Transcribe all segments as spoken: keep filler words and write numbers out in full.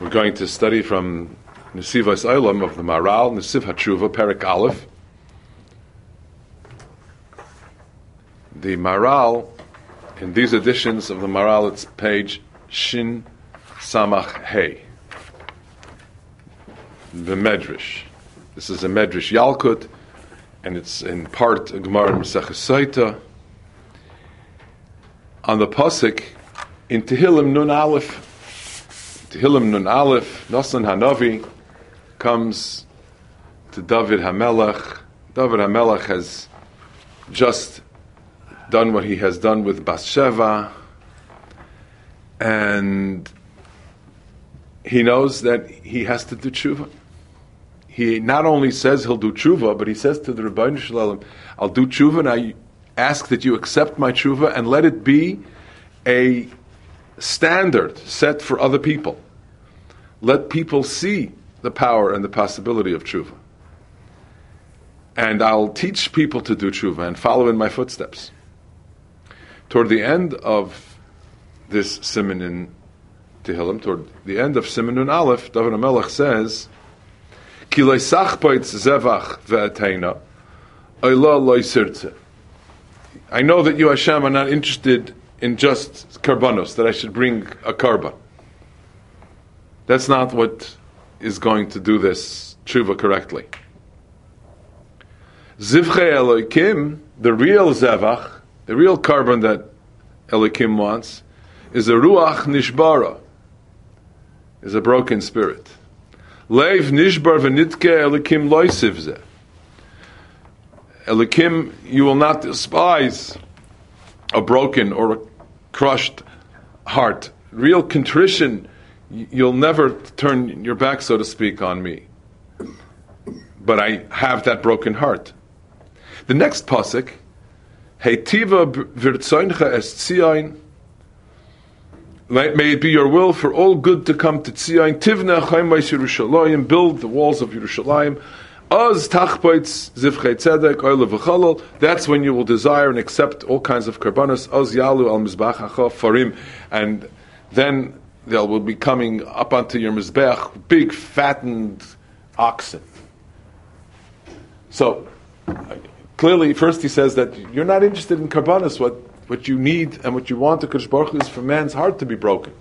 We're going to study from Nesivos Olam of the Maharal, Nesiv HaTshuva, Perek Aleph. The Maharal, in these editions of the Maharal, it's page Shin Samach Hey. The Medrash. This is a Medrash Yalkut, and it's in part a Gemara in Maseches Sotah. On the Pasuk, in Tehillim Nun Aleph, Tehillim Nun Aleph, Nosson Hanavi comes to David HaMelech. David HaMelech has just done what he has done with Bathsheba, and he knows that he has to do tshuva. He not only says he'll do tshuva, but he says to the Rebbeinu Shalom, I'll do tshuva, and I ask that you accept my tshuva and let it be a standard set for other people. Let people see the power and the possibility of tshuva. And I'll teach people to do tshuva and follow in my footsteps. Toward the end of this Siman in Tehillim, toward the end of Siman Nun Aleph, David HaMelech says, Ki lo sachpoitz zevach ve'ateina, oila lo sirtze. I know that you, Hashem, are not interested in just karbanos, that I should bring a karban. That's not what is going to do this tshuva correctly. Zivchei Elokim, the real zevach, the real karban that Elokim wants, is a ruach nishbara, is a broken spirit. Leiv nishbar v'nitke Elokim loy sivzeh. Elokim, you will not despise a broken or a crushed heart. Real contrition, you'll never turn your back, so to speak, on me. But I have that broken heart. The next pasuk, Heitiva v'rtzoincha es tzion, may it be your will for all good to come to Tzion. Tivna chaimais Yerushalayim, build the walls of Yerushalayim. Az tachpoitz zivchei tzedek oile v'chalol. That's when you will desire and accept all kinds of karbanos. Az yalu al mizbach hacha farim, and then they will be coming up onto your mizbech, big fattened oxen. So clearly, first he says that you're not interested in karbanos. What what you need and what you want to Kadosh Baruch Hu is for man's heart to be broken.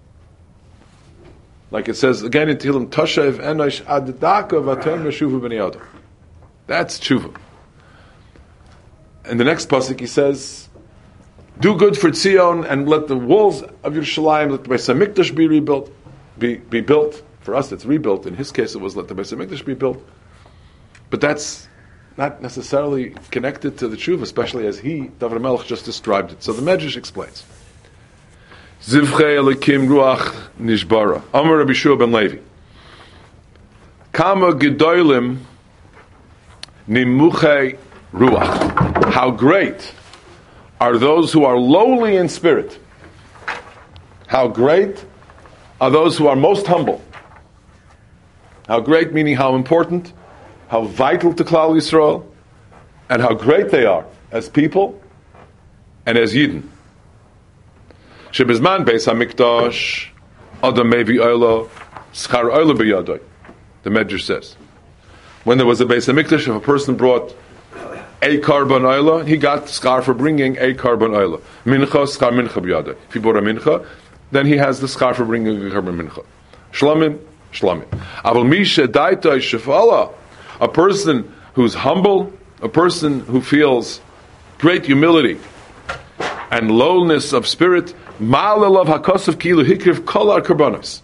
Like it says again in Tehillim, Toshev enosh ad daka v'atem meshuvu b'nei adam. That's tshuva. And the next pasuk he says, do good for Tzion and let the walls of Yerushalayim, let the Beis HaMikdash be rebuilt, be, be built. For us it's rebuilt. In his case it was let the Beis HaMikdash be built. But that's not necessarily connected to the tshuva, especially as he, David HaMelech, just described it. So the Medrash explains. Zivchei Elokim ruach nishbara. Amar Rabbi Shua ben Levi. Kama gedolim nimuchei ruach. How great are those who are lowly in spirit. How great are those who are most humble. How great, meaning how important, how vital to Klal Yisrael, and how great they are as people and as Yidden. Shebizman Beis HaMikdash Adam Mevi Oila Schar Oila B'Yadoi. The Medrash says, when there was a Beis HaMikdash, if a person brought a karban oila, he got schar for bringing a karban oila. Mincha schar mincha b'yadoi. If he brought a mincha, then he has the schar for bringing a karban mincha. Shlamim, shlamim. Aval misha daita shefala. A person who's humble, a person who feels great humility and lowness of spirit, ma'alelav hakosav kilu hikriv kol ar karbanos.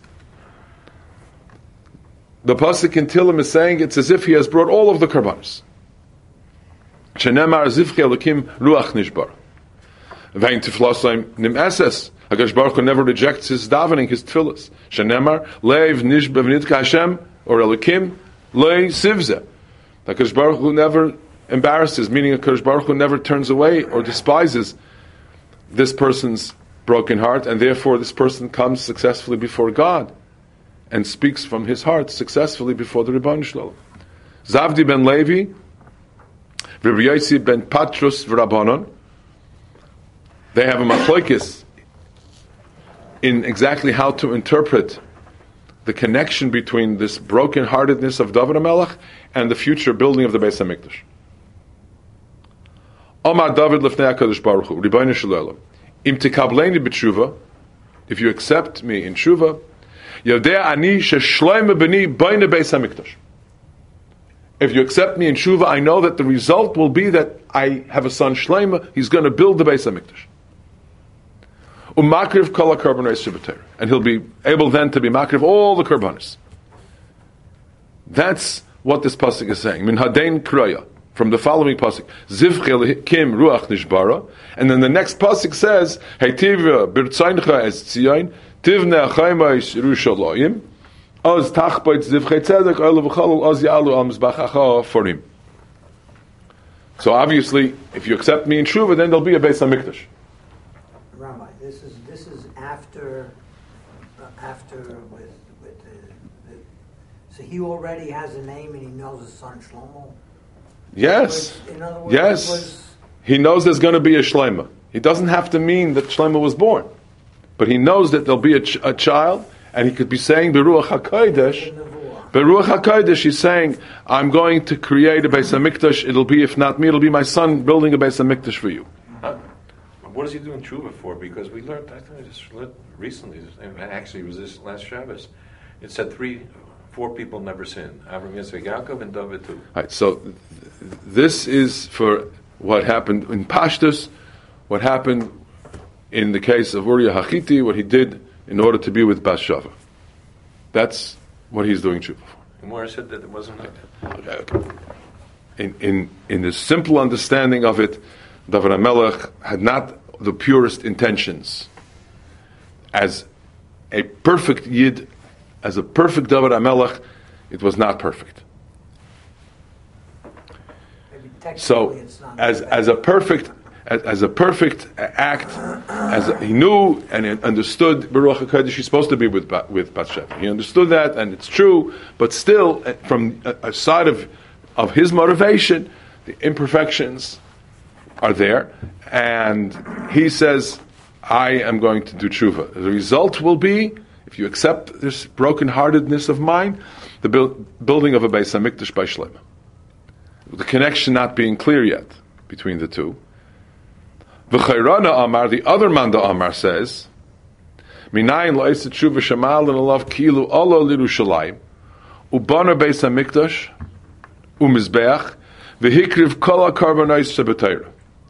The pasuk in Tehillim is saying it's as if he has brought all of the karbanos. Shenemar zivchei Elokim ruach nishbar. Vein tiflasaim nim eses. HaKadosh Baruch Hu never rejects his davening, his tefillas. Shenemar leiv nishbar v'nitka Hashem or Elokim lei sivze. HaKadosh Baruch Hu never embarrasses, meaning HaKadosh Baruch Hu never turns away or despises this person's broken heart, and therefore this person comes successfully before God and speaks from his heart successfully before the Rebbeinu Shalom. Zavdi ben Levi, Rabbi Yossi ben Patrus v'Rabbanon, they have a machlokes in exactly how to interpret the connection between this broken-heartedness of David HaMelech and the future building of the Beis HaMikdash. Omar David lefnei HaKadosh Baruch Hu, Ribono shel Olam, im tikableini b'tshuva, if you accept me in tshuva, yodea ani sheshloime b'ni boine Beis HaMikdash. If you accept me in tshuva, I know that the result will be that I have a son Shlomo, he's going to build the Beis HaMikdash. Umakriv kol ha-karbanos shebetorah, and he'll be able then to be makriv all the karbanos. That's what this pasuk is saying. Min hadein kroya, from the following pasuk, zivchel kim ruach nishbara, and then the next pasuk says, heitiva birtzayncha es tzion, tivne achayma is Yerushalayim, oz tachbait zivchei tzedek oil v'chalul oz yalu al mizbach acha forim. So obviously, if you accept me in tshuva, then there'll be a Beis HaMikdash. Rabbi, this is this is after uh, after with with the, the, so he already has a name and he knows his son Shlomo. Yes. Was, in other words, yes. Was, he knows there's going to be a Shlomo. He doesn't have to mean that Shlomo was born, but he knows that there'll be a, ch- a child, and he could be saying Beruach HaKodesh. Beruach HaKodesh, he's saying, I'm going to create a Beis HaMikdash. It'll be, if not me, it'll be my son building a Beis HaMikdash for you. Huh? What is he doing tshuva for? Because we learned, I think I just learned recently, actually it was this last Shabbos, it said three, four people never sin. Avram, Yitzchak, Yaakov, and David too. Right, so th- this is for what happened in Pashtus, what happened in the case of Uriah Hachiti, what he did in order to be with Bathsheba. That's what he's doing tshuva for. And Mora said that it wasn't like that. Okay, okay. In, in, in the simple understanding of it, David HaMelech had not the purest intentions. As a perfect Yid, as a perfect David HaMelech, it was not perfect. So, as as a perfect as, as a perfect act, as a, he knew and he understood Beruach HaKodesh, he's supposed to be with with Bathsheba. He understood that, and it's true. But still, from a, a side of of his motivation, the imperfections are there, and he says, I am going to do tshuva. The result will be, if you accept this brokenheartedness of mine, the build, building of a Beis HaMikdash by Shlomo. The connection not being clear yet between the two. V'chayrana Amar, the other Manda Amar says, Minayin la'isat tshuva shemal and alav kilu olo l'Yerushalayim, ubana Beis HaMikdash, umizbeach, v'hikriv kol ha-karbanos shebetorah.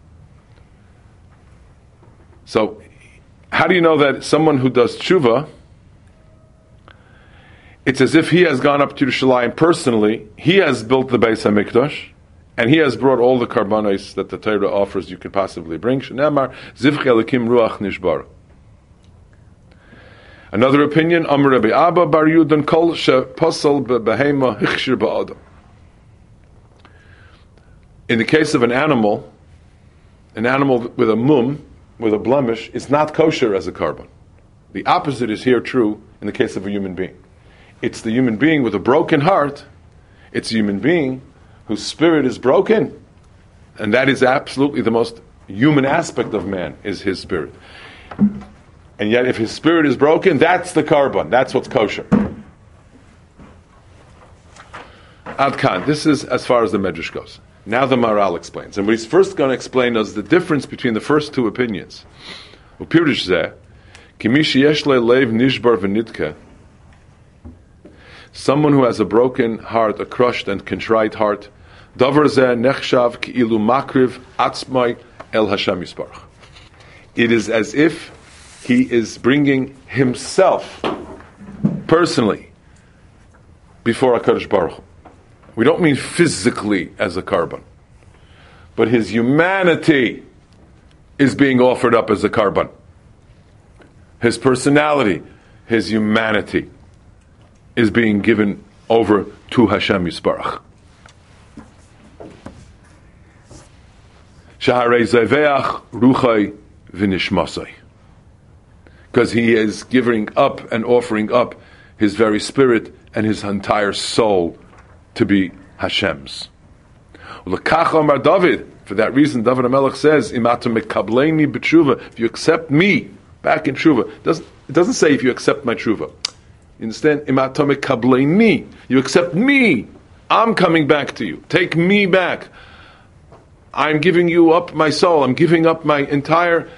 So, how do you know that someone who does tshuva, it's as if he has gone up to Yerushalayim personally, he has built the Beis HaMikdash, and he has brought all the karbanos that the Torah offers you could possibly bring. Shnamar zivchei elikim ruach nishbar. Another opinion, Amar Rabbi Abba bar Yudan kol she posel behema hichshir ba'adam. In the case of an animal, an animal with a mum, with a blemish, is not kosher as a carbon. The opposite is here true in the case of a human being. It's the human being with a broken heart. It's a human being whose spirit is broken, and that is absolutely the most human aspect of man, is his spirit. And yet if his spirit is broken, that's the carbon. That's what's kosher. Ad Kan. This is as far as the Medrash goes. Now the Maharal explains. And what he's first going to explain is the difference between the first two opinions. Upirish zeh, kimishi yesh le leiv nishbar v'nidke, someone who has a broken heart, a crushed and contrite heart, davar zeh nechshav ki'ilu makriv atzmai el Hashem yisparach. It is as if he is bringing himself personally before HaKadosh Baruch Hu. We don't mean physically as a carbon, but his humanity is being offered up as a carbon. His personality, his humanity is being given over to Hashem Yisparach. Shaharei Zaveach Ruchai V'nishmasai. Because he is giving up and offering up his very spirit and his entire soul to be Hashem's. L'kach Amar David. For that reason, David HaMelech says, "Imatam mekableini b'tshuva." If you accept me back in tshuva, it doesn't, it doesn't say if you accept my tshuva. You understand? Imatome kableini. You accept me. I'm coming back to you. Take me back. I'm giving you up my soul. I'm giving up my entire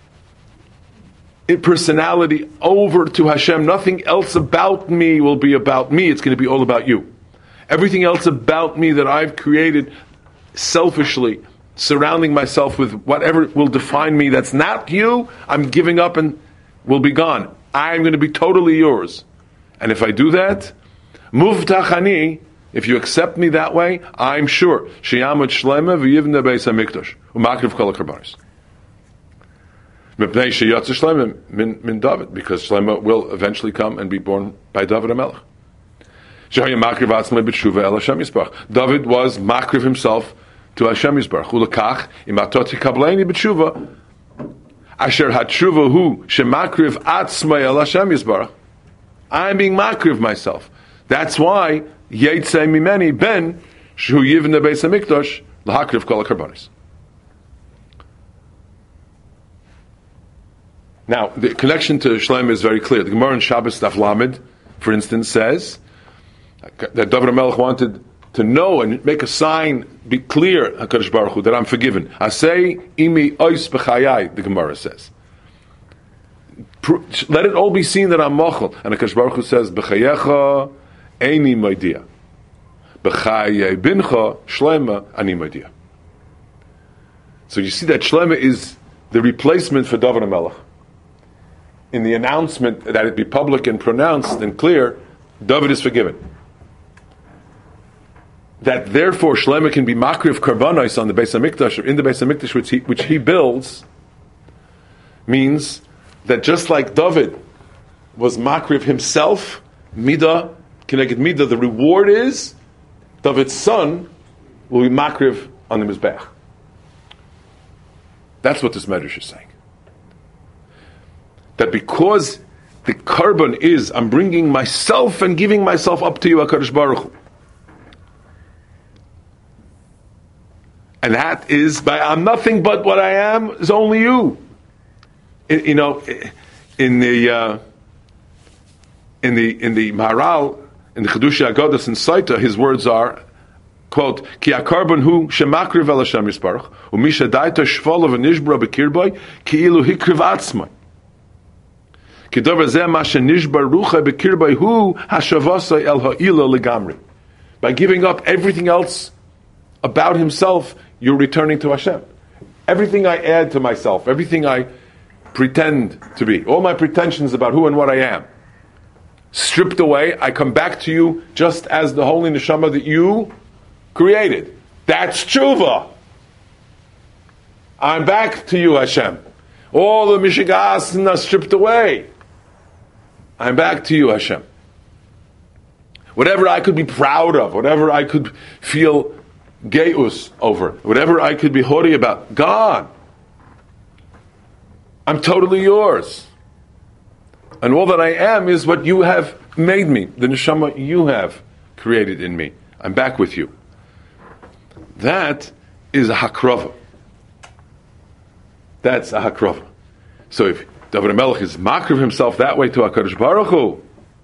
personality over to Hashem. Nothing else about me will be about me. It's going to be all about you. Everything else about me that I've created selfishly, surrounding myself with whatever will define me that's not you, I'm giving up and will be gone. I'm going to be totally yours. And if I do that, muvtachani, if you accept me that way, I'm sure sheyamot shlema v'yivna beis hamikdash u'makriv kol hakarbanos. Mipnei sheyatz shlema min min David, because Shlema will eventually come and be born by David HaMelech. Shehaya makriv atzmei b'tshuva el Hashem Yisbarach. David was makriv himself to Hashem Yisbarach. Ulekach imatoti kableini b'tshuva asher hatshuva hu shemakriv atzmei el Hashem Yisbarach. I'm being makriv myself. That's why Yeitzei mimeni ben shu yivne beis hamikdash lahakriv kol hakarbanos. Now, the connection to Shlomo is very clear. The Gemara in Shabbos Daf Lamed, for instance, says that David HaMelech wanted to know and make a sign, be clear, HaKadosh Baruch Hu, that I'm forgiven. Asay imi ois b'chayai, the Gemara says. Let it all be seen that I'm mochel. And HaKadosh Baruch Hu says, b'chayecha eini moidia. B'chayei bincha shlema ani moidia. So you see that Shlema is the replacement for David HaMelech. In the announcement that it be public and pronounced and clear, David is forgiven. That therefore Shlomo can be makriv karbanos on the Beis Hamikdash, or in the Beis Hamikdash which he, which he builds, means that just like David was makriv himself, midah, keneged midah, the reward is David's son will be makriv on the Mizbeach. That's what this Medrash is saying. That because the carbon is, I'm bringing myself and giving myself up to you, HaKadosh Baruch Hu. And that is, by I'm nothing but what I am is only you. In, you know, in the uh, in the in the Maharal, in the Chedushi Agodas in Saita, his words are, quote, Ki HaKarban hu shemakriv el Hashem Yisparach, u'misha daita shvolav v'nishbra b'kirboi, ki ilu hikriv atzmai. By giving up everything else about himself, you're returning to Hashem. Everything I add to myself, everything I pretend to be, all my pretensions about who and what I am, stripped away, I come back to you just as the holy neshama that you created. That's tshuva. I'm back to you, Hashem. All the mishigas are stripped away. I'm back to you, Hashem. Whatever I could be proud of, whatever I could feel geus over, whatever I could be haughty about, gone. I'm totally yours. And all that I am is what you have made me, the neshama you have created in me. I'm back with you. That is a hakrava. That's a hakrava. So if David HaMelech is makriv himself that way to HaKadosh Baruch Hu,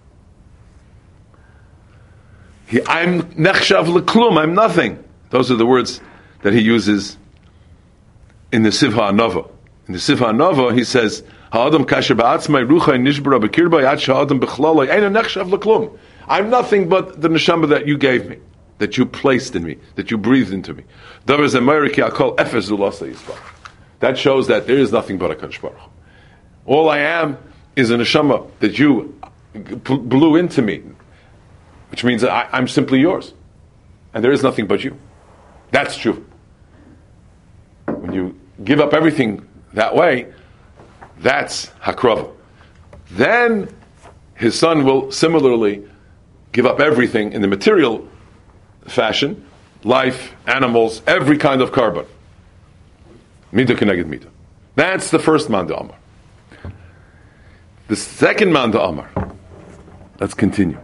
he, I'm nechshav leklum, I'm nothing. Those are the words that he uses in the Sivha Anova. In the Sivha Anova, he says, Ha'adam kasher ba'atzmai ruchai nishbara b'kirbay ad sha'adam b'chlalai eino nechshav leklum. I'm nothing but the neshama that you gave me, that you placed in me, that you breathed into me. Davar zemayri ki akol efes zulasa yisbach. That shows that there is nothing but HaKadosh Baruch Hu. All I am is a neshama that you blew into me, which means that I, I'm simply yours. And there is nothing but you. That's true. When you give up everything that way, that's hakrava. Then his son will similarly give up everything in the material fashion, life, animals, every kind of carbon. Midah keneged midah. That's the first Manda Amar. The second Manda Amar. Let's continue.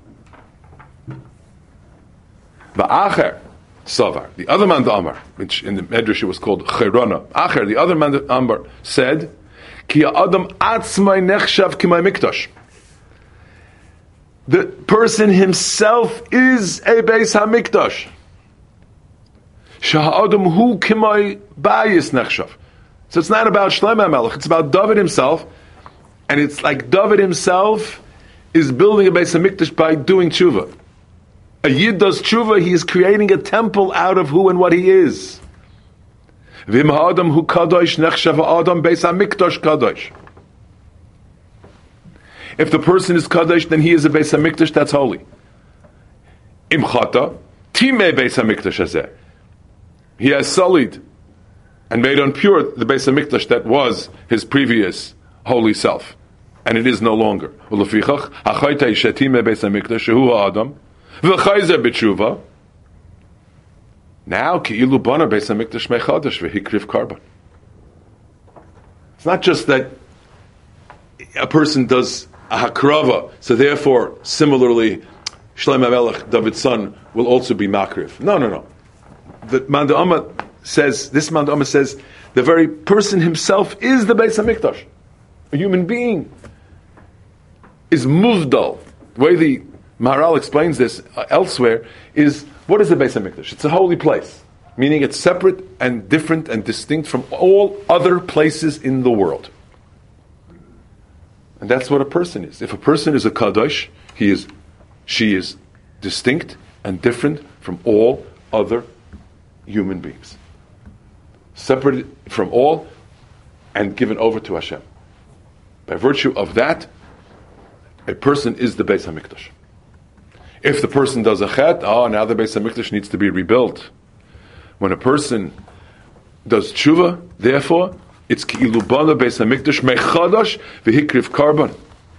Va'acher Savar. The other Manda Amar, which in the Medrash was called Cherona. Acher, the other Manda Amar, said, Ki Adam atzmai nechshav kimai mikdash. The person himself is a Beis HaMikdash. Sha'adam hu kimai bayis nechshav. So it's not about Shlomo HaMelech, it's about David himself, and it's like David himself is building a Beis HaMikdash by doing tshuva. A Yid does tshuva, he is creating a temple out of who and what he is. V'im ha'adam hu kadosh nechshav ha'adam Beis HaMikdash kadosh. If the person is kadosh, then he is a Beis HaMikdash that's holy. Im chata, timei Beis HaMikdash hazeh. He has sullied and made impure the Beis HaMikdash that was his previous holy self, and it is no longer. Ulefichach hachayta ishetimei Beis HaMikdash shehu ha'adam v'chayzer b'tshuva. Now ki'ilu bana Beis HaMikdash mechadash v'hikriv karban. It's not just that a person does a hakrava, so therefore, similarly, Shlomo HaMelech, David's son, will also be makriv. No, no, no. The Man Da'ama says, this Man Da'ama says, the very person himself is the Beis HaMikdash. A human being is muvdal. The way the Maharal explains this uh, elsewhere is, what is the Beis HaMikdash? It's a holy place, meaning it's separate and different and distinct from all other places in the world. And that's what a person is. If a person is a kadosh, he is, she is distinct and different from all other human beings, separated from all and given over to Hashem. By virtue of that, a person is the Beis HaMikdash. If the person does a chet, oh, now the Beis HaMikdash needs to be rebuilt. When a person does tshuva, therefore, it's ki'ilu bana Beis HaMikdash mechadash v'hikriv karban.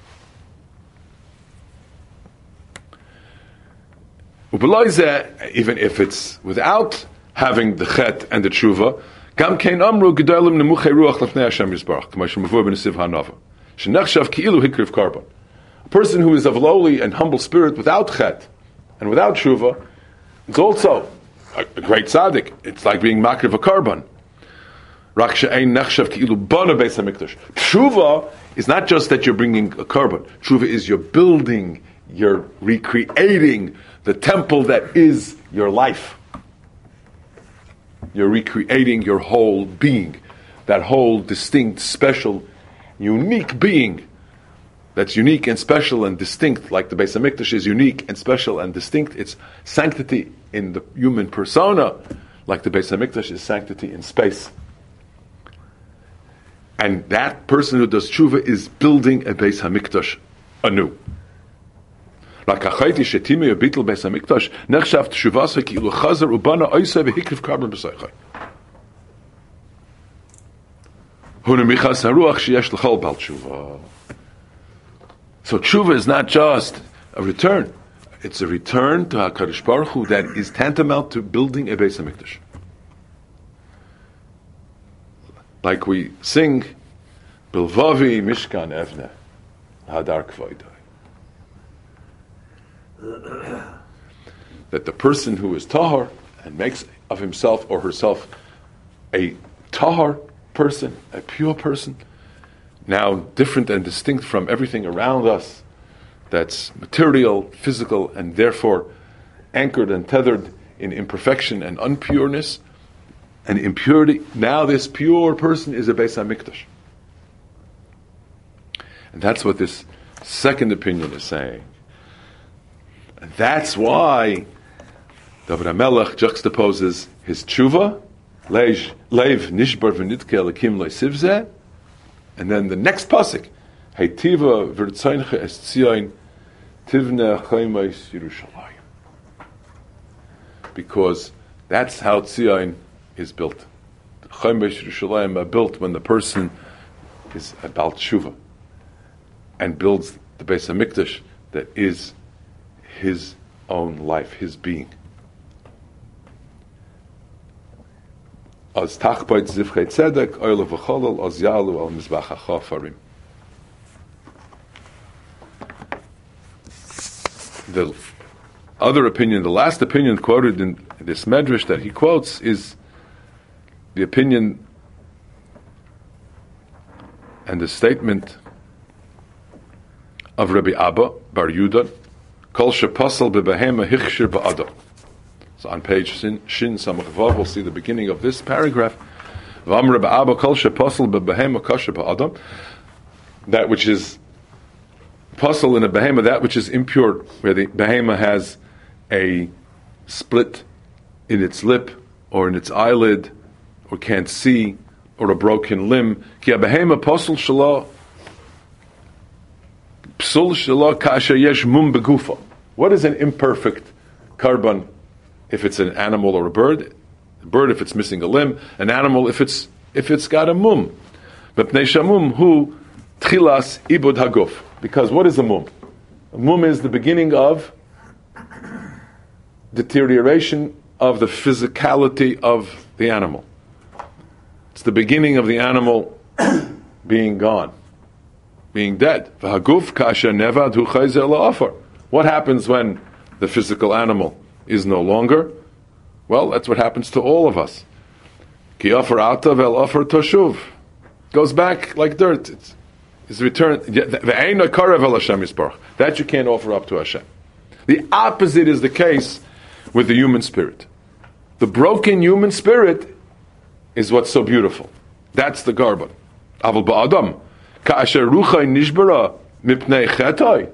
Even if it's without having the chet and the tshuva, gam kein amru gedolim nemuchei ruach lefnei Hashem yisbarach, k'ma shemavur b'nesiv ha'nava, shenachshav ki'ilu hikriv karban. A person who is of lowly and humble spirit without chet and without tshuva is also a, a great tzaddik. It's like being makriv a karban. Rak she'ein nechshav ki'ilu bana Beis HaMikdash. Tshuva is not just that you're bringing a karban. Tshuva is you're building, you're recreating the temple that is your life. You're recreating your whole being, that whole distinct, special, unique being that's unique and special and distinct, like the Beis HaMikdash is unique and special and distinct. It's sanctity in the human persona, like the Beis HaMikdash is sanctity in space. And that person who does tshuva is building a Beis HaMikdash anew. Like achayti shetime yobitl Beis HaMikdash nechshav tshuvasay ki'ilu chazer ubana oisay v'hikriv karban b'soichai. Huna michas haruach sheyesh l'chol bal tshuva. So tshuva is not just a return; it's a return to HaKadosh Baruch Hu that is tantamount to building a Beis HaMikdash. Like we sing, Bilvavi Mishkan Evne Hadar Kvoidai. That the person who is tahar and makes of himself or herself a tahar person, a pure person, now different and distinct from everything around us that's material, physical, and therefore anchored and tethered in imperfection and unpureness and impurity. Now this pure person is a Beis HaMikdash. And that's what this second opinion is saying. And that's why David HaMelech juxtaposes his tshuva, Leiv nishbar v'nitke elikim le'sivzeh, and then the next pasuk, Heitiva v'rtzayncha es tzion tivne chaymais Yerushalayim. Because that's how Tzion is built. The chaymais Yerushalayim are built when the person is about tshuva and builds the Beis HaMikdash that is his own life, his being. As tachbait zivchei tzedek, oile v'cholol, as yalu al mizbach hachafarim. The other opinion, the last opinion quoted in this medrash that he quotes is the opinion and the statement of Rabbi Abba Bar Yudan Kol shepasal bebehema hichshir ba'adam. So on page Shin Samach Vav, we'll see the beginning of this paragraph. V'amr ba'aba kol shepasal bebehema kosher ba'adam. That which is pasal in a behema, that which is impure, where the behema has a split in its lip or in its eyelid, or can't see, or a broken limb. Ki behema pasal shelo psul shelo kasher yesh mum begufa. What is an imperfect carbon? If it's an animal or a bird, a bird if it's missing a limb, an animal if it's if it's got a mum. But pnei shamum hu tchilas ibud haguf. Because what is a mum? A mum is the beginning of deterioration of the physicality of the animal. It's the beginning of the animal being gone, being dead. V'haguf kasher nevad hu chayzer la'afar. What happens when the physical animal is no longer? Well, that's what happens to all of us. Ki afar ata vel afar toshuv. Goes back like dirt. It's, it's returned. That you can't offer up to Hashem. The opposite is the case with the human spirit. The broken human spirit is what's so beautiful. That's the garbon. Aval ba'adam ka'asher ruchay nishbara mipnei chetay.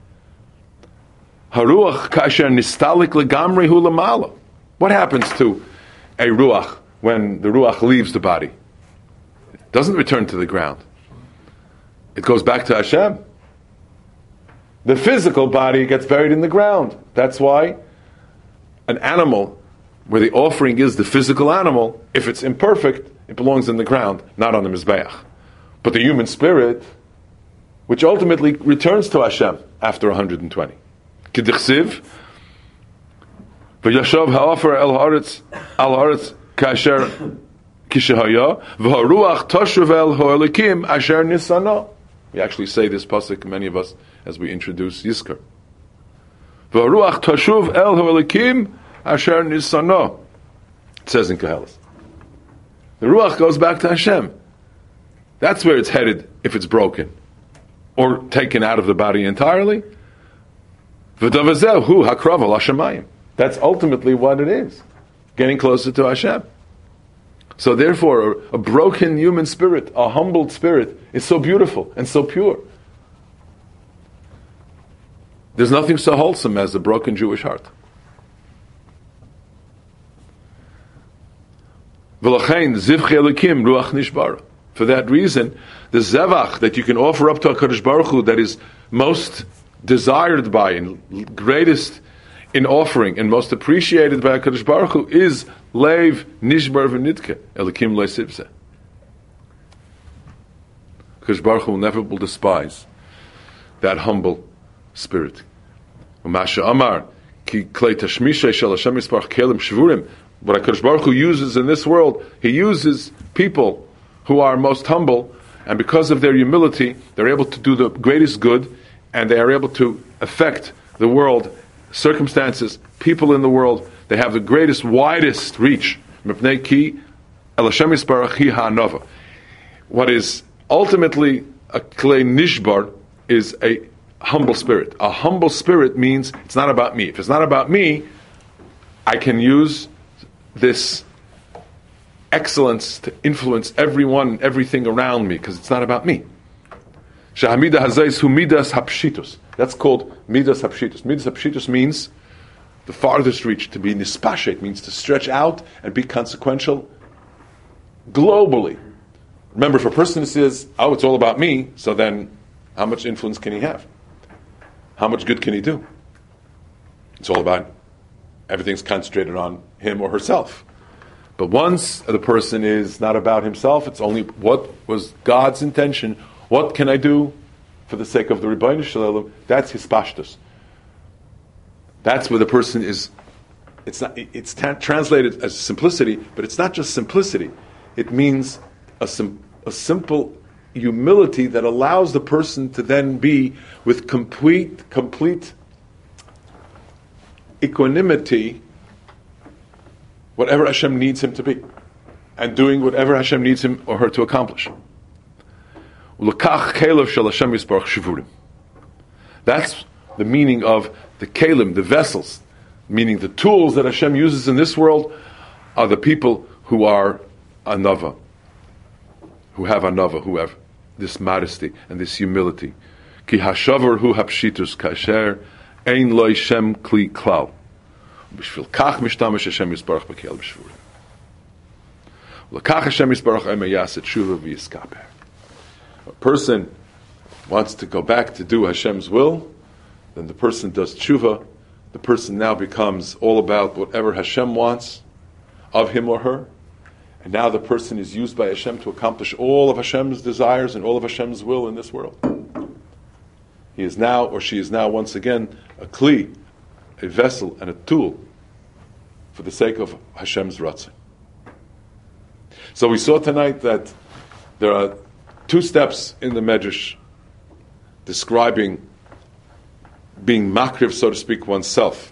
Haruach kasher nistalik legamri hu lamala. What happens to a ruach when the ruach leaves the body? It doesn't return to the ground. It goes back to Hashem. The physical body gets buried in the ground. That's why an animal, where the offering is the physical animal, if it's imperfect, it belongs in the ground, not on the Mizbeach. But the human spirit, which ultimately returns to Hashem after one hundred twenty. K'dichsiv, v'yashav ha'ofer el haaretz al haaretz kasher kishahaya v'haruach toshuv el ha'elikim asher nisana. We actually say this pasuk, many of us, as we introduce Yizkar. V'haruach toshuv el ha'elikim asher nisana. It says in Koheles. The ruach goes back to Hashem. That's where it's headed if it's broken or taken out of the body entirely. That's ultimately what it is, getting closer to Hashem. So therefore, a, a broken human spirit, a humbled spirit, is so beautiful and so pure. There's nothing so wholesome as a broken Jewish heart. For that reason, the zevach that you can offer up to HaKadosh Baruch Hu that is most desired by and greatest in offering and most appreciated by HaKadosh Baruch Hu is leiv nishbar v'nidke elikim le'sibse. HaKadosh Baruch Hu never will despise that humble spirit. U'masha amar ki klei tashmisha shel Hashem yisparach kelim shvurim. What HaKadosh Baruch Hu uses in this world, He uses people who are most humble, and because of their humility, they're able to do the greatest good, and they are able to affect the world, circumstances, people in the world. They have the greatest, widest reach. What is ultimately a klei nishbar is a humble spirit. A humble spirit means it's not about me. If it's not about me, I can use this excellence to influence everyone, everything around me, because it's not about me. Shahamida hazais hu midas hapshitus. That's called midas hapshitus. Midas hapshitus means the farthest reach. To be nispashet means to stretch out and be consequential globally. Remember, if a person says, "Oh, it's all about me," so then how much influence can he have? How much good can he do? It's all about everything's concentrated on him or herself. But once the person is not about himself, it's only what was God's intention. What can I do for the sake of the Rebbeinu Shalom? That's his pashtus. That's where the person is. It's not. It's ta- translated as simplicity, but it's not just simplicity. It means a, sim- a simple humility that allows the person to then be with complete, complete equanimity, whatever Hashem needs him to be, and doing whatever Hashem needs him or her to accomplish. That's the meaning of the kelim, the vessels, meaning the tools that Hashem uses in this world, are the people who are anava, who have anava, who have this modesty and this humility. Ki hashavar hu hapshitus kasher ein loy shem kli klal. B'shvil kach mishtamish Hashem yisbarach b'kel b'shvurim. L'kach Hashem yisbarach ema yaset tshuva v'yiskaper. A person wants to go back to do Hashem's will, then the person does tshuva. The person now becomes all about whatever Hashem wants of him or her. And now the person is used by Hashem to accomplish all of Hashem's desires and all of Hashem's will in this world. He is now, or she is now, once again, a kli, a vessel, and a tool for the sake of Hashem's ratzon. So we saw tonight that there are two steps in the Medrash describing being makriv, so to speak, oneself.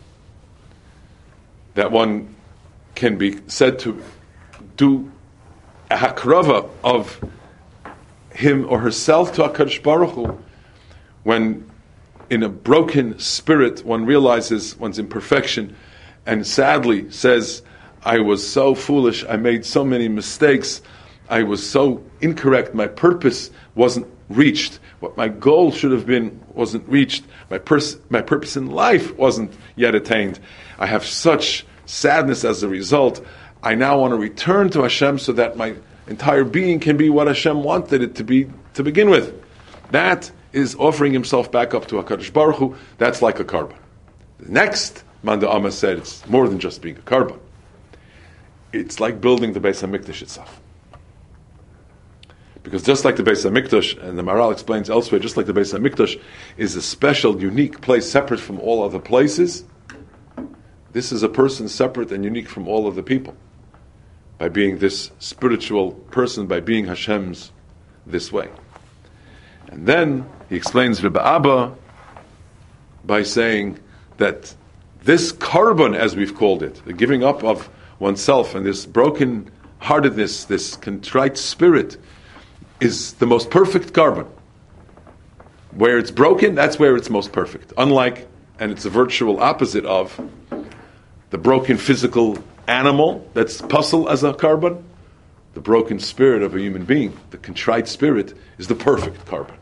That one can be said to do a hakrava of him or herself to HaKadosh Baruch Hu when in a broken spirit one realizes one's imperfection and sadly says, I was so foolish, I made so many mistakes, I was so incorrect, my purpose wasn't reached, what my goal should have been wasn't reached, my, pers- my purpose in life wasn't yet attained. I have such sadness as a result. I now want to return to Hashem so that my entire being can be what Hashem wanted it to be to begin with. That is offering himself back up to HaKadosh Baruch Hu. That's like a carbon. The next, Manda Amma said, it's more than just being a carbon. It's like building the Beis HaMikdash itself. Because just like the Beis HaMikdash, and the Maharal explains elsewhere, just like the Beis HaMikdash is a special, unique place separate from all other places, this is a person separate and unique from all other people. By being this spiritual person, by being Hashem's this way. And then he explains Rebbe Abba by saying that this carbon, as we've called it, the giving up of oneself and this broken heartedness, this contrite spirit, is the most perfect carbon. Where it's broken, that's where it's most perfect. Unlike, and it's a virtual opposite of, the broken physical animal that's puzzle as a carbon, the broken spirit of a human being, the contrite spirit, is the perfect carbon.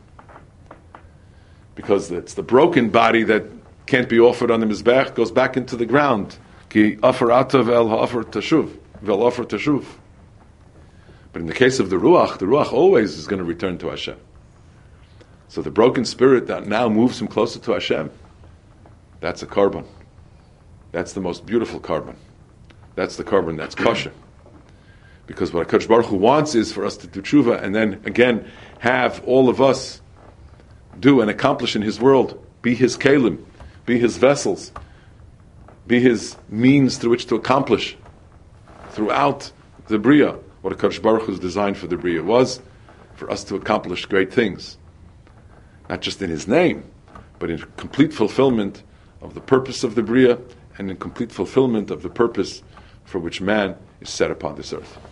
Because it's the broken body that can't be offered on the Mizbech, goes back into the ground. Ki afer atav el ha'afer tashuv, vel afer tashuv. But in the case of the Ruach, the Ruach always is going to return to Hashem. So the broken spirit that now moves him closer to Hashem, that's a carbon. That's the most beautiful carbon. That's the carbon that's kosher. Because what HaKadosh Baruch Hu wants is for us to do tshuva and then again have all of us do and accomplish in His world, be His kelim, be His vessels, be His means through which to accomplish throughout the Bria what HaKadosh Baruch Hu's designed for the Bria was for us to accomplish great things. Not just in His name, but in complete fulfillment of the purpose of the Bria and in complete fulfillment of the purpose for which man is set upon this earth.